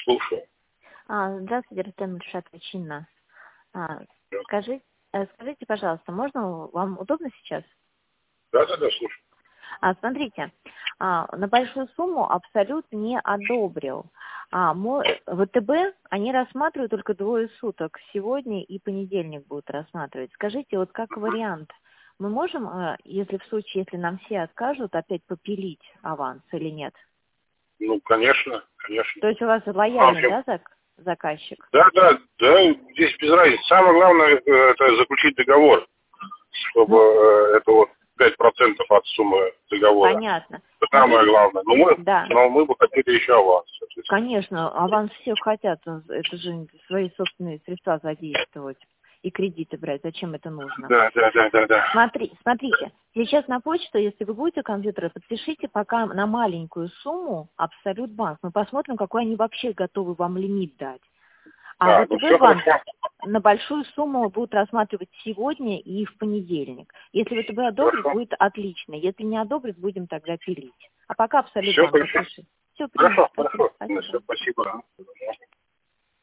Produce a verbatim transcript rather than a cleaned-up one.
Слушаю. А, здравствуйте, Рустем Ильшатович Чинна. А, скажи, э, скажите, пожалуйста, можно, вам удобно сейчас? Да, да, да, слушаю. А, смотрите, а, на большую сумму Абсолют не одобрил. А, мой, ВТБ, они рассматривают только двое суток. Сегодня и понедельник будут рассматривать. Скажите, вот как вариант, мы можем, э, если в случае, если нам все откажут, опять попилить аванс или нет? Ну, конечно, конечно. То есть у вас лояльный, Вообще, да, зак- заказчик? да, да, да, здесь без разницы. Самое главное, э, это заключить договор, чтобы Ну, э, это вот пять процентов от суммы договора. понятно. Это самое Смотрите, главное. Но мы, да, но мы бы хотели еще аванс, соответственно. конечно, аванс все хотят, это же свои собственные средства задействовать и кредиты брать. Зачем это нужно? Да, да, да, да, да. Смотри, смотрите, сейчас на почту, если вы будете компьютеры, подпишите пока на маленькую сумму Абсолют банк. Мы посмотрим, какой они вообще готовы вам лимит дать. А Да, ну все ВТБ банк хорошо. на большую сумму будут рассматривать сегодня и в понедельник. Если ВТБ одобрит, Хорошо. будет отлично. Если не одобрит, будем тогда пилить. А пока Абсолют Все банк хорошо. подпиши. Все, принято. Хорошо, Спасибо. хорошо. Ну, Спасибо. все, спасибо.